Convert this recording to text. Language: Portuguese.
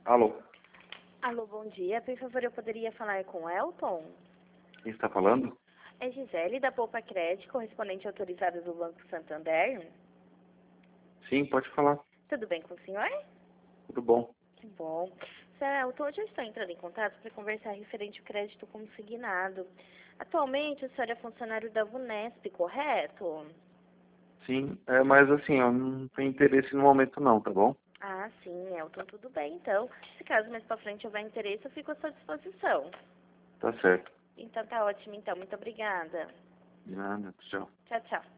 Alô, Alô, bom dia. Por favor, eu poderia falar com o Elton? quem está falando? É Gisele, da Poupa Crédito, correspondente autorizada do Banco Santander. Sim, pode falar. Tudo bem com o senhor? Tudo bom. Que bom. Senhor Elton, hoje eu estou entrando em contato para conversar referente ao crédito consignado. Atualmente, o senhor é funcionário da VUNESP, correto? Sim, mas assim, eu não tenho interesse no momento não, tá bom? Ah, sim, Elton, tudo bem, então. Se caso mais para frente houver interesse, eu fico à sua disposição. Tá certo. Então tá ótimo, então. Muito obrigada. De nada, tchau. Tchau, tchau.